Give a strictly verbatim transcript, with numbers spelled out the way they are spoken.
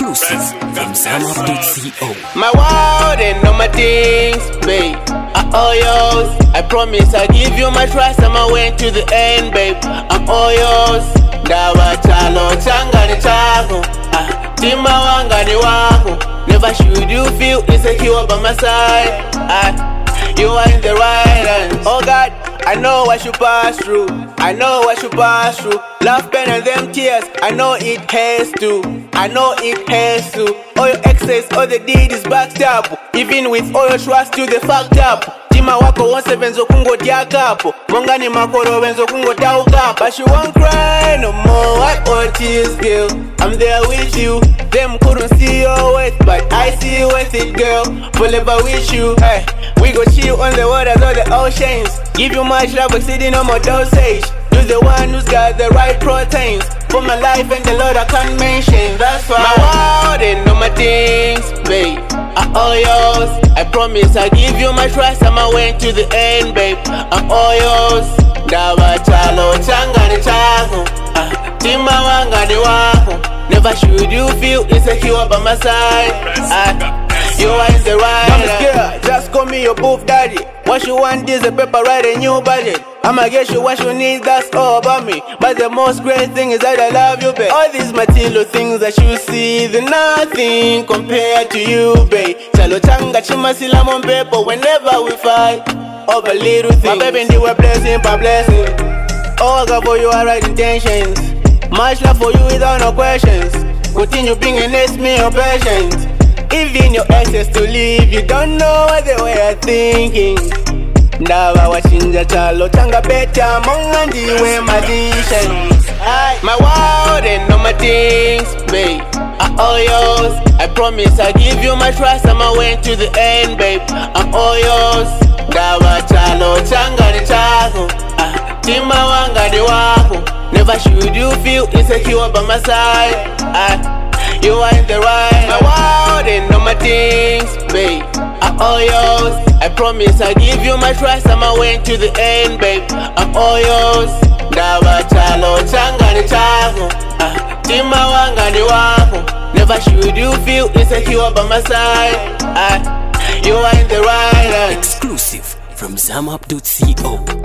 Exclusive from Zama dot co. My world and all my things, babe, are all yours. I promise I'll give you my trust. I'ma wait to the end, babe. I'm all yours. Dawa chalo changa ni chako, ah, tima wanga ni wako. Never should you feel insecure by my side. Ah, you are in the right hands. Oh God, I know what you pass through. I know what you pass through. Love, pain and them tears, I know it has to. I know it has to. All your exes, all they did is backstab. Even with all your trust, you they fucked up. Tima wako wonse benzo kungo diakapo. Mongani makoro benzo kungo tauka. But you won't cry no more. What all tears, girl? I'm there with you. Them couldn't see your worth, but I see you with it, girl. Forever with you. Hey, we go chill on the waters of the oceans. Give you much love, exceeding no more dosage. You're the one who's got the right proteins for my life, and the Lord I can't mention. That's why my world and all my things, babe, are all yours. I promise I'll give you my trust. I'ma wait to the end, babe. I'm all yours. Dawa chalo changa ni chako, ah, tima wanga ni wako. Never should you feel insecure by my side. Ah, you are in the right. I'm scared, just call me your booth daddy. What you want is a paper, write a new budget. I'ma get you what you need, that's all about me. But the most great thing is that I love you, babe. All these material things that you see, they're nothing compared to you, babe. Chalo changa chima sila mon paper whenever we fight over little things. My baby, you a blessing, by blessing. All I got for you are right intentions. Much love for you without no questions. Continue being an ace, me your patience. Even your exes to leave, you don't know what they were thinking. Ndawa wachinja chalo changa beta monga ndiwe magician. My world and all my things, babe, are all yours. I promise I'll give you my trust. I'ma wait to the end, babe. I'm all yours. Ndawa chalo changa ni chako, ah, tima wanga ni wako. Never should you feel insecure by my side. Ah, you are in the right. My world and all my things, babe, are all yours. I promise I'll give you my trust. I'ma wait to the end, babe. I'm all yours. Dawa chalo changa ni chako, ah, tima wanga ni wako. Never should you feel insecure by my side. Ah, you are in the right. Exclusive from Zama dot co.